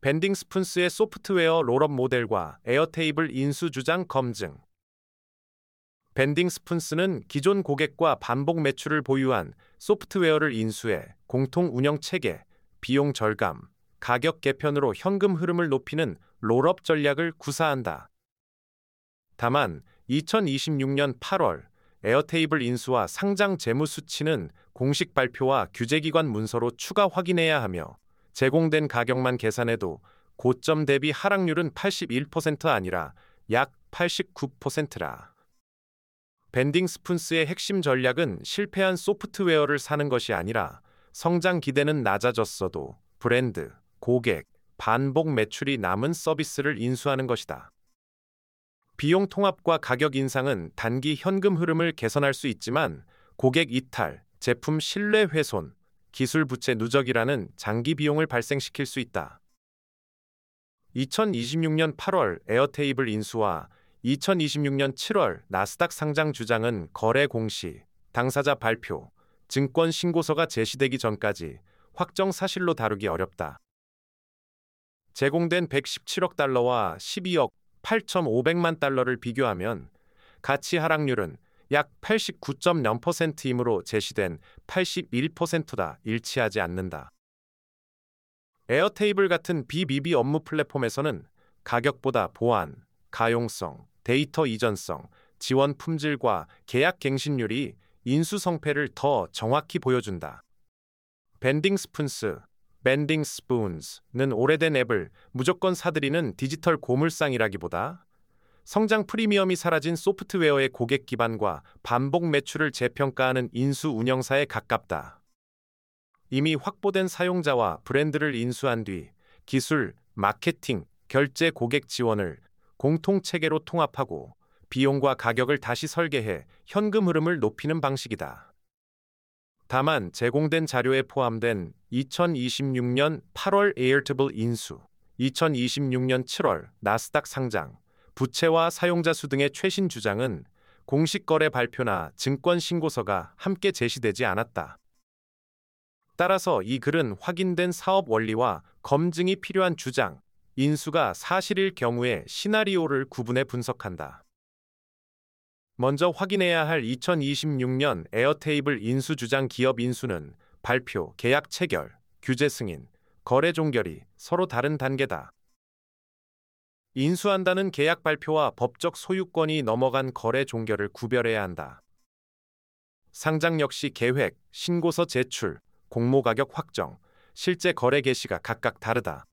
밴딩 스푼스의 소프트웨어 롤업 모델과 에어테이블 인수 주장 검증. 밴딩 스푼스는 기존 고객과 반복 매출을 보유한 소프트웨어를 인수해 공통 운영 체계, 비용 절감, 가격 개편으로 현금 흐름을 높이는 롤업 전략을 구사한다. 다만 2026년 8월 에어테이블 인수와 상장 재무 수치는 공식 발표와 규제기관 문서로 추가 확인해야 하며 제공된 가격만 계산해도 고점 대비 하락률은 81% 아니라 약 89%라. 밴딩 스푼스의 핵심 전략은 실패한 소프트웨어를 사는 것이 아니라 성장 기대는 낮아졌어도 브랜드, 고객, 반복 매출이 남은 서비스를 인수하는 것이다. 비용 통합과 가격 인상은 단기 현금 흐름을 개선할 수 있지만 고객 이탈, 제품 신뢰 훼손, 기술 부채 누적이라는 장기 비용을 발생시킬 수 있다. 2026년 8월 에어테이블 인수와 2026년 7월 나스닥 상장 주장은 거래 공시, 당사자 발표, 증권 신고서가 제시되기 전까지 확정 사실로 다루기 어렵다. 제공된 117억 달러와 12억 8,500만 달러를 비교하면 가치 하락률은 약 89.0%이므로 제시된 81%다 일치하지 않는다. 에어테이블 같은 BBB 업무 플랫폼에서는 가격보다 보안, 가용성, 데이터 이전성, 지원 품질과 계약 갱신률이 인수 성패를 더 정확히 보여준다. 밴딩 스푼스, 밴딩 스푼스는 오래된 앱을 무조건 사들이는 디지털 고물상이라기보다 성장 프리미엄이 사라진 소프트웨어의 고객 기반과 반복 매출을 재평가하는 인수 운영사에 가깝다. 이미 확보된 사용자와 브랜드를 인수한 뒤 기술, 마케팅, 결제 고객 지원을 공통체계로 통합하고 비용과 가격을 다시 설계해 현금 흐름을 높이는 방식이다. 다만 제공된 자료에 포함된 2026년 8월 에어테이블 인수, 2026년 7월 나스닥 상장, 부채와 사용자 수 등의 최신 주장은 공식 거래 발표나 증권 신고서가 함께 제시되지 않았다. 따라서 이 글은 확인된 사업 원리와 검증이 필요한 주장, 인수가 사실일 경우에 시나리오를 구분해 분석한다. 먼저 확인해야 할 2026년 에어테이블 인수 주장 기업 인수는 발표, 계약 체결, 규제 승인, 거래 종결이 서로 다른 단계다. 인수한다는 계약 발표와 법적 소유권이 넘어간 거래 종결을 구별해야 한다. 상장 역시 계획, 신고서 제출, 공모 가격 확정, 실제 거래 개시가 각각 다르다.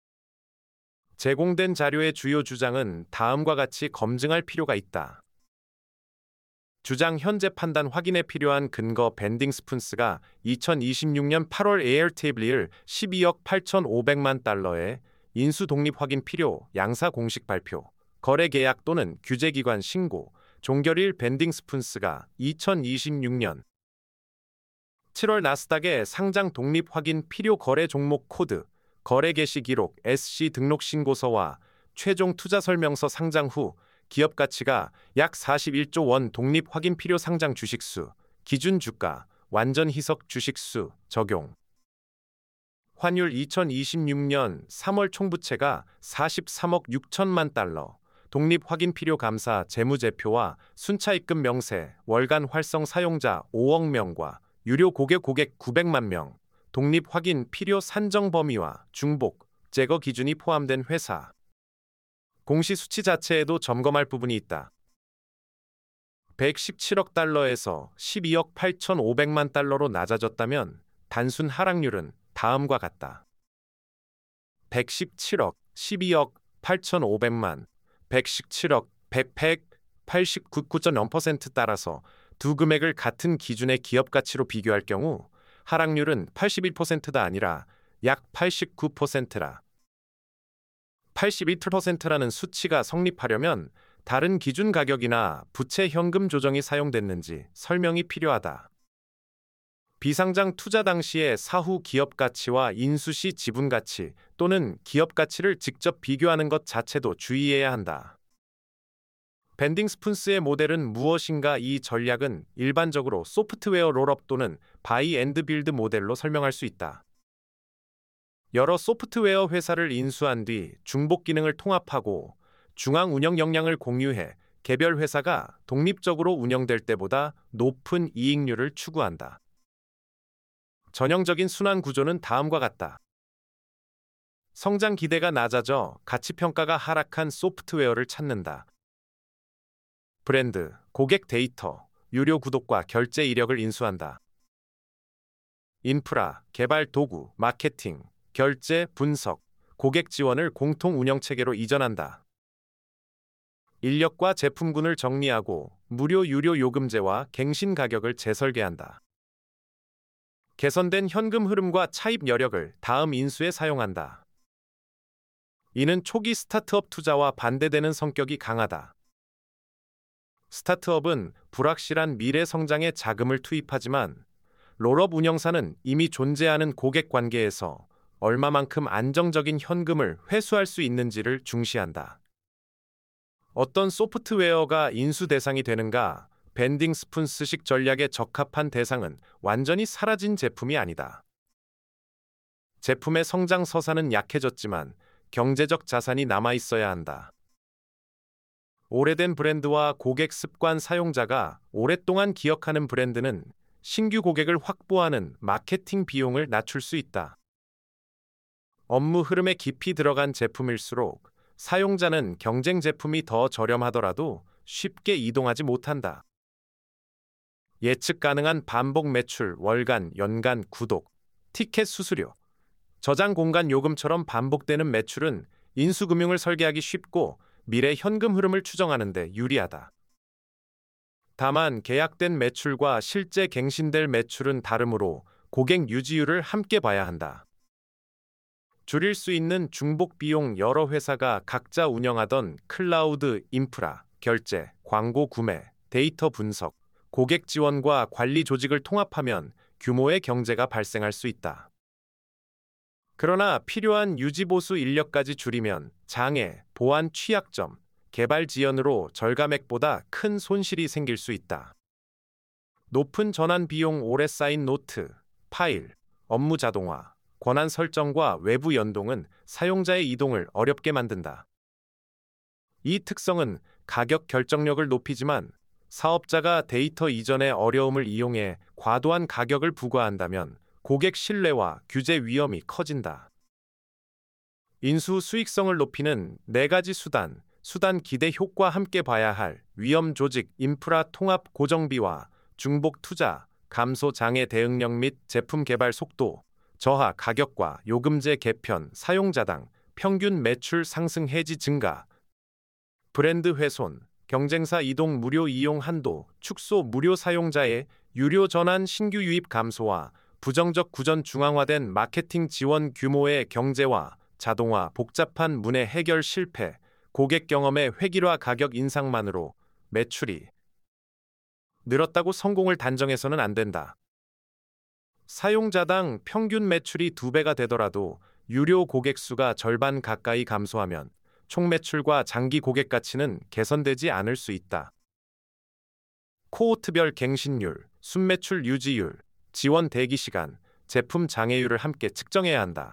제공된 자료의 주요 주장은 다음과 같이 검증할 필요가 있다. 주장 현재 판단 확인에 필요한 근거 밴딩 스푼스가 2026년 8월 에어테이블을 12억 8,500만 달러에 인수 독립 확인 필요, 양사 공식 발표, 거래 계약 또는 규제기관 신고, 종결일 밴딩 스푼스가 2026년 7월 나스닥의 상장 독립 확인 필요 거래 종목 코드, 거래 개시 기록 SC 등록 신고서와 최종 투자 설명서 상장 후 기업 가치가 약 41조 원 독립 확인 필요 상장 주식수, 기준 주가, 완전 희석 주식수 적용. 환율 2026년 3월 총부채가 43억 6천만 달러, 독립 확인 필요 감사 재무제표와 순차 입금 명세, 월간 활성 사용자 5억 명과 유료 고객 900만 명, 독립 확인 필요 산정 범위와 중복, 제거 기준이 포함된 회사. 공시 수치 자체에도 점검할 부분이 있다. 117억 달러에서 12억 8,500만 달러로 낮아졌다면 단순 하락률은 다음과 같다. 117억, 12억 8,500만, 117억, 189.0% 따라서 두 금액을 같은 기준의 기업 가치로 비교할 경우 하락률은 81%가 아니라 약 89%라. 81%라는 수치가 성립하려면 다른 기준 가격이나 부채 현금 조정이 사용됐는지 설명이 필요하다. 비상장 투자 당시의 사후 기업 가치와 인수 시 지분 가치 또는 기업 가치를 직접 비교하는 것 자체도 주의해야 한다. 밴딩 스푼스의 모델은 무엇인가? 이 전략은 일반적으로 소프트웨어 롤업 또는 바이 앤드 빌드 모델로 설명할 수 있다. 여러 소프트웨어 회사를 인수한 뒤 중복 기능을 통합하고 중앙 운영 역량을 공유해 개별 회사가 독립적으로 운영될 때보다 높은 이익률을 추구한다. 전형적인 순환 구조는 다음과 같다. 성장 기대가 낮아져 가치 평가가 하락한 소프트웨어를 찾는다. 브랜드, 고객 데이터, 유료 구독과 결제 이력을 인수한다. 인프라, 개발 도구, 마케팅, 결제, 분석, 고객 지원을 공통 운영 체계로 이전한다. 인력과 제품군을 정리하고 무료 유료 요금제와 갱신 가격을 재설계한다. 개선된 현금 흐름과 차입 여력을 다음 인수에 사용한다. 이는 초기 스타트업 투자와 반대되는 성격이 강하다. 스타트업은 불확실한 미래 성장에 자금을 투입하지만 롤업 운영사는 이미 존재하는 고객 관계에서 얼마만큼 안정적인 현금을 회수할 수 있는지를 중시한다. 어떤 소프트웨어가 인수 대상이 되는가? 밴딩 스푼스식 전략에 적합한 대상은 완전히 사라진 제품이 아니다. 제품의 성장 서사는 약해졌지만 경제적 자산이 남아 있어야 한다. 오래된 브랜드와 고객 습관 사용자가 오랫동안 기억하는 브랜드는 신규 고객을 확보하는 마케팅 비용을 낮출 수 있다. 업무 흐름에 깊이 들어간 제품일수록 사용자는 경쟁 제품이 더 저렴하더라도 쉽게 이동하지 못한다. 예측 가능한 반복 매출, 월간, 연간 구독, 티켓 수수료, 저장 공간 요금처럼 반복되는 매출은 인수금융을 설계하기 쉽고 미래 현금 흐름을 추정하는 데 유리하다. 다만 계약된 매출과 실제 갱신될 매출은 다르므로 고객 유지율을 함께 봐야 한다. 줄일 수 있는 중복 비용 여러 회사가 각자 운영하던 클라우드 인프라, 결제, 광고 구매, 데이터 분석, 고객 지원과 관리 조직을 통합하면 규모의 경제가 발생할 수 있다. 그러나 필요한 유지보수 인력까지 줄이면 장애, 보안 취약점, 개발 지연으로 절감액보다 큰 손실이 생길 수 있다. 높은 전환 비용 오래 쌓인 노트, 파일, 업무 자동화, 권한 설정과 외부 연동은 사용자의 이동을 어렵게 만든다. 이 특성은 가격 결정력을 높이지만 사업자가 데이터 이전의 어려움을 이용해 과도한 가격을 부과한다면 고객 신뢰와 규제 위험이 커진다. 인수 수익성을 높이는 4가지 수단 기대 효과 함께 봐야 할 위험 조직, 인프라 통합 고정비와 중복 투자, 감소 장애 대응력 및 제품 개발 속도, 저하 가격과 요금제 개편, 사용자당, 평균 매출 상승 해지 증가, 브랜드 훼손, 경쟁사 이동 무료 이용 한도, 축소 무료 사용자의 유료 전환 신규 유입 감소와 부정적 구전 중앙화된 마케팅 지원 규모의 경제화, 자동화, 복잡한 문의 해결 실패, 고객 경험의 획일화 가격 인상만으로 매출이 늘었다고 성공을 단정해서는 안 된다. 사용자당 평균 매출이 2배가 되더라도 유료 고객 수가 절반 가까이 감소하면 총 매출과 장기 고객 가치는 개선되지 않을 수 있다. 코호트별 갱신율, 순매출 유지율, 지원 대기 시간, 제품 장애율을 함께 측정해야 한다.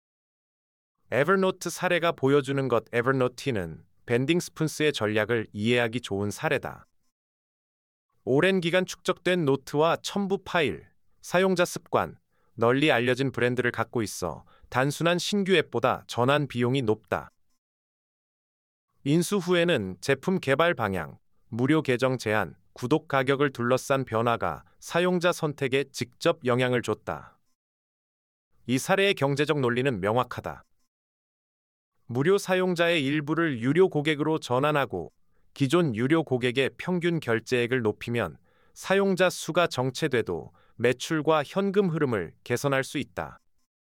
에버노트 사례가 보여주는 것. 에버노트는 밴딩 스푼스의 전략을 이해하기 좋은 사례다. 오랜 기간 축적된 노트와 첨부 파일, 사용자 습관, 널리 알려진 브랜드를 갖고 있어 단순한 신규 앱보다 전환 비용이 높다. 인수 후에는 제품 개발 방향, 무료 계정 제한, 구독 가격을 둘러싼 변화가 사용자 선택에 직접 영향을 줬다. 이 사례의 경제적 논리는 명확하다. 무료 사용자의 일부를 유료 고객으로 전환하고 기존 유료 고객의 평균 결제액을 높이면 사용자 수가 정체돼도 매출과 현금 흐름을 개선할 수 있다.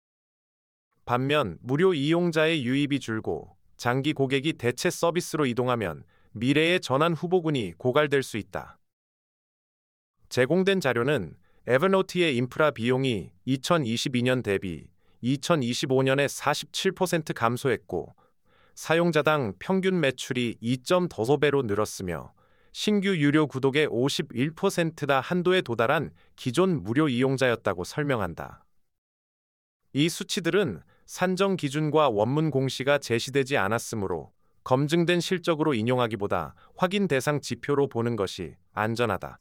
반면 무료 이용자의 유입이 줄고 장기 고객이 대체 서비스로 이동하면 미래의 전환 후보군이 고갈될 수 있다. 제공된 자료는 에버노트의 인프라 비용이 2022년 대비 2025년에 47% 감소했고 사용자당 평균 매출이 2.5배로 늘었으며 신규 유료 구독의 51%다 한도에 도달한 기존 무료 이용자였다고 설명한다. 이 수치들은 산정 기준과 원문 공시가 제시되지 않았으므로 검증된 실적으로 인용하기보다 확인 대상 지표로 보는 것이 안전하다.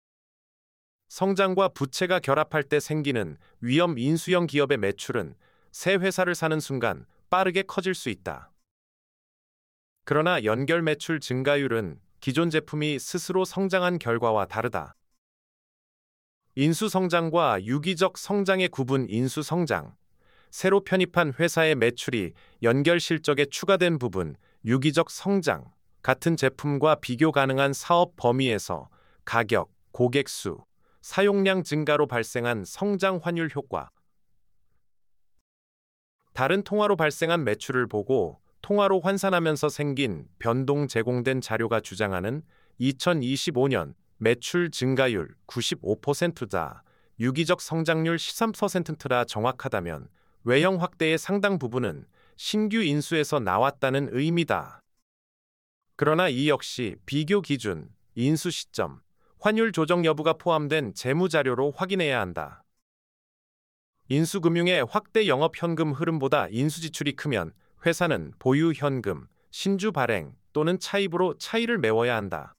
성장과 부채가 결합할 때 생기는 위험 인수형 기업의 매출은 새 회사를 사는 순간 빠르게 커질 수 있다. 그러나 연결 매출 증가율은 기존 제품이 스스로 성장한 결과와 다르다. 인수 성장과 유기적 성장의 구분. 인수 성장, 새로 편입한 회사의 매출이 연결 실적에 추가된 부분. 유기적 성장, 같은 제품과 비교 가능한 사업 범위에서 가격, 고객 수, 사용량 증가로 발생한 성장 환율 효과. 다른 통화로 발생한 매출을 보고 통화로 환산하면서 생긴 변동. 제공된 자료가 주장하는 2025년 매출 증가율 95%다. 유기적 성장률 13%라 정확하다면 외형 확대의 상당 부분은 신규 인수에서 나왔다는 의미다. 그러나 이 역시 비교 기준, 인수 시점, 환율 조정 여부가 포함된 재무 자료로 확인해야 한다. 인수금융의 확대 영업 현금 흐름보다 인수 지출이 크면 회사는 보유 현금, 신주 발행 또는 차입으로 차이를 메워야 한다.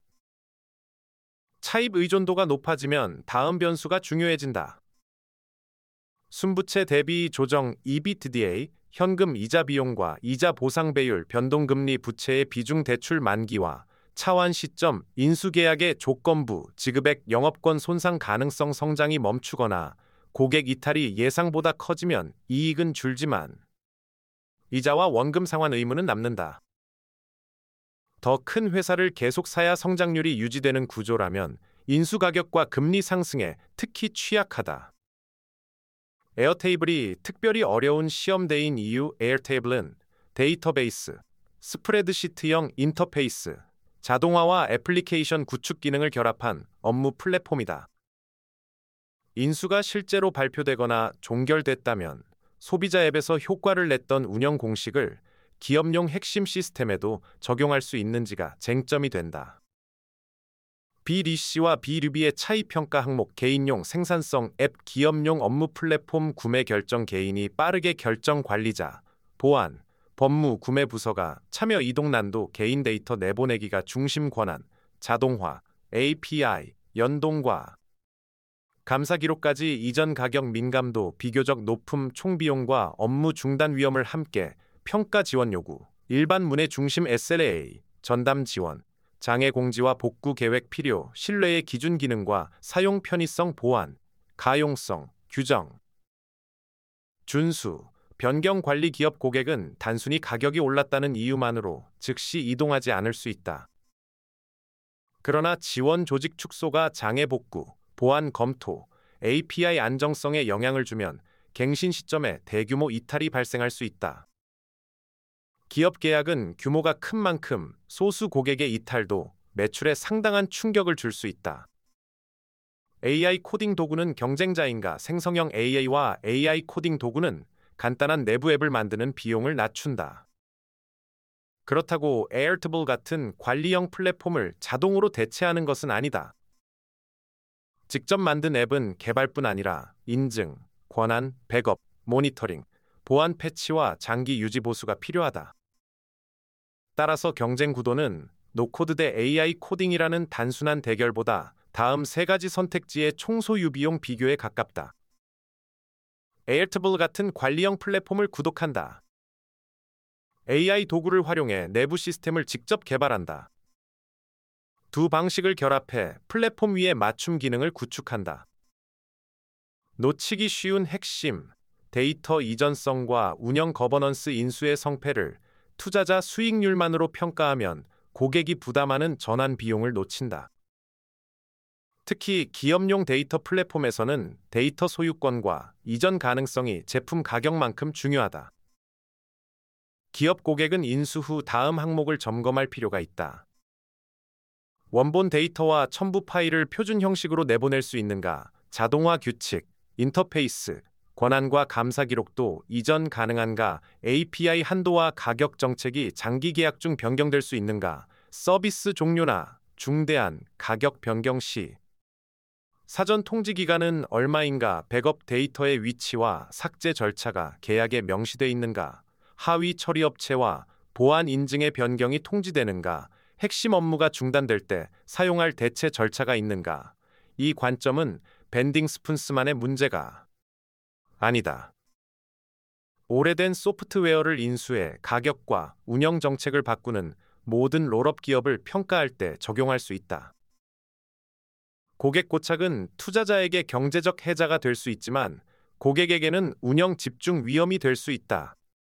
차입 의존도가 높아지면 다음 변수가 중요해진다. 순부채 대비 조정 EBITDA, 현금 이자 비용과 이자 보상 배율, 변동금리, 부채의 비중, 대출 만기와 차환 시점, 인수계약의 조건부, 지급액, 영업권 손상 가능성. 성장이 멈추거나 고객 이탈이 예상보다 커지면 이익은 줄지만 이자와 원금 상환 의무는 남는다. 더 큰 회사를 계속 사야 성장률이 유지되는 구조라면 인수 가격과 금리 상승에 특히 취약하다. 에어테이블이 특별히 어려운 시험대인 이유. 에어테이블은 데이터베이스, 스프레드시트형 인터페이스, 자동화와 애플리케이션 구축 기능을 결합한 업무 플랫폼이다. 인수가 실제로 발표되거나 종결됐다면 소비자 앱에서 효과를 냈던 운영 공식을 기업용 핵심 시스템에도 적용할 수 있는지가 쟁점이 된다. 비리시와 비류비의 차이 평가 항목. 개인용 생산성 앱, 기업용 업무 플랫폼. 구매 결정. 개인이 빠르게 결정. 관리자, 보안, 법무, 구매 부서가 참여. 이동 난도. 개인 데이터 내보내기가 중심. 권한, 자동화, API, 연동과 감사 기록까지. 이전 가격 민감도 비교적 높음. 총비용과 업무 중단 위험을 함께. 평가 지원 요구, 일반 문의 중심. SLA, 전담 지원, 장애 공지와 복구 계획 필요. 신뢰의 기준. 기능과 사용 편의성. 보안, 가용성, 규정, 준수, 변경 관리. 기업 고객은 단순히 가격이 올랐다는 이유만으로 즉시 이동하지 않을 수 있다. 그러나 지원 조직 축소가 장애 복구, 보안 검토, API 안정성에 영향을 주면 갱신 시점에 대규모 이탈이 발생할 수 있다. 기업 계약은 규모가 큰 만큼 소수 고객의 이탈도 매출에 상당한 충격을 줄 수 있다. AI 코딩 도구는 경쟁자인가. 생성형 AI와 AI 코딩 도구는 간단한 내부 앱을 만드는 비용을 낮춘다. 그렇다고 에어테이블 같은 관리형 플랫폼을 자동으로 대체하는 것은 아니다. 직접 만든 앱은 개발뿐 아니라 인증, 권한, 백업, 모니터링, 보안 패치와 장기 유지 보수가 필요하다. 따라서 경쟁 구도는 노코드 대 AI 코딩이라는 단순한 대결보다 다음 세 가지 선택지의 총소유 비용 비교에 가깝다. 에어테이블 같은 관리형 플랫폼을 구독한다. AI 도구를 활용해 내부 시스템을 직접 개발한다. 두 방식을 결합해 플랫폼 위에 맞춤 기능을 구축한다. 놓치기 쉬운 핵심, 데이터 이전성과 운영 거버넌스. 인수의 성패를 투자자 수익률만으로 평가하면 고객이 부담하는 전환 비용을 놓친다. 특히 기업용 데이터 플랫폼에서는 데이터 소유권과 이전 가능성이 제품 가격만큼 중요하다. 기업 고객은 인수 후 다음 항목을 점검할 필요가 있다. 원본 데이터와 첨부 파일을 표준 형식으로 내보낼 수 있는가, 자동화 규칙, 인터페이스, 권한과 감사 기록도 이전 가능한가, API 한도와 가격 정책이 장기 계약 중 변경될 수 있는가, 서비스 종료나 중대한 가격 변경 시 사전 통지 기간은 얼마인가, 백업 데이터의 위치와 삭제 절차가 계약에 명시돼 있는가, 하위 처리 업체와 보안 인증의 변경이 통지되는가, 핵심 업무가 중단될 때 사용할 대체 절차가 있는가. 이 관점은 밴딩 스푼스만의 문제가 아니다. 오래된 소프트웨어를 인수해 가격과 운영 정책을 바꾸는 모든 롤업 기업을 평가할 때 적용할 수 있다. 고객 고착은 투자자에게 경제적 해자가 될 수 있지만 고객에게는 운영 집중 위험이 될 수 있다.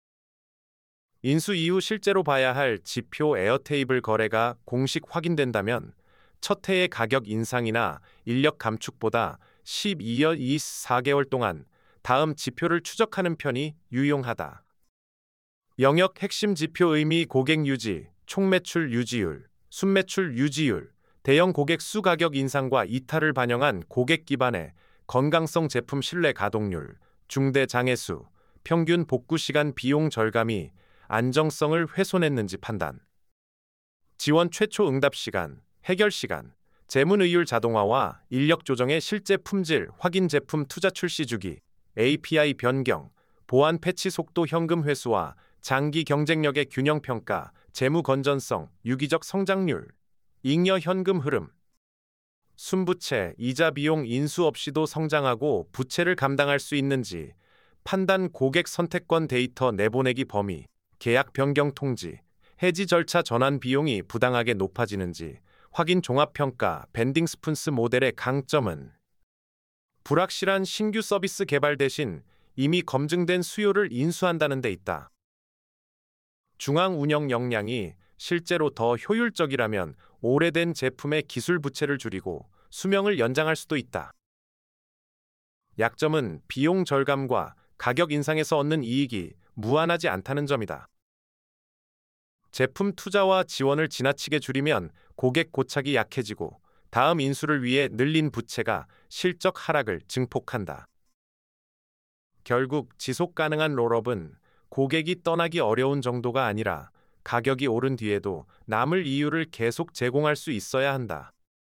인수 이후 실제로 봐야 할 지표 에어테이블 거래가 공식 확인된다면 첫 해의 가격 인상이나 인력 감축보다 12여 24개월 동안 다음 지표를 추적하는 편이 유용하다. 영역 핵심 지표 의미 고객 유지, 총매출 유지율, 순매출 유지율, 대형 고객 수 가격 인상과 이탈을 반영한 고객 기반의 건강성 제품 신뢰 가동률, 중대 장애 수, 평균 복구 시간 비용 절감이 안정성을 훼손했는지 판단. 지원 최초 응답 시간, 해결 시간, 재문의율 자동화와 인력 조정의 실제 품질 확인 제품 투자 출시 주기, API 변경, 보안 패치 속도 현금 회수와 장기 경쟁력의 균형 평가, 재무 건전성, 유기적 성장률, 잉여 현금 흐름. 순부채, 이자 비용 인수 없이도 성장하고 부채를 감당할 수 있는지 판단, 고객 선택권 데이터 내보내기 범위, 계약 변경 통지, 해지 절차 전환 비용이 부당하게 높아지는지 확인 종합평가. 밴딩 스푼스 모델의 강점은 불확실한 신규 서비스 개발 대신 이미 검증된 수요를 인수한다는 데 있다. 중앙 운영 역량이 실제로 더 효율적이라면 오래된 제품의 기술 부채를 줄이고 수명을 연장할 수도 있다. 약점은 비용 절감과 가격 인상에서 얻는 이익이 무한하지 않다는 점이다. 제품 투자와 지원을 지나치게 줄이면 고객 고착이 약해지고 다음 인수를 위해 늘린 부채가 실적 하락을 증폭한다. 결국 지속 가능한 롤업은 고객이 떠나기 어려운 정도가 아니라 가격이 오른 뒤에도 남을 이유를 계속 제공할 수 있어야 한다.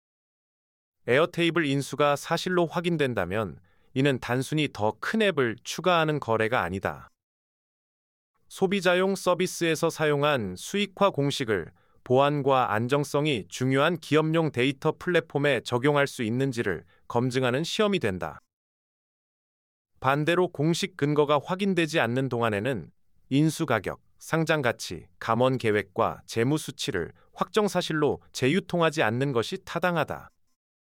에어테이블 인수가 사실로 확인된다면 이는 단순히 더 큰 앱을 추가하는 거래가 아니다. 소비자용 서비스에서 사용한 수익화 공식을 보안과 안정성이 중요한 기업용 데이터 플랫폼에 적용할 수 있는지를 검증하는 시험이 된다. 반대로 공식 근거가 확인되지 않는 동안에는 인수 가격, 상장 가치, 감원 계획과 재무 수치를 확정 사실로 재유통하지 않는 것이 타당하다.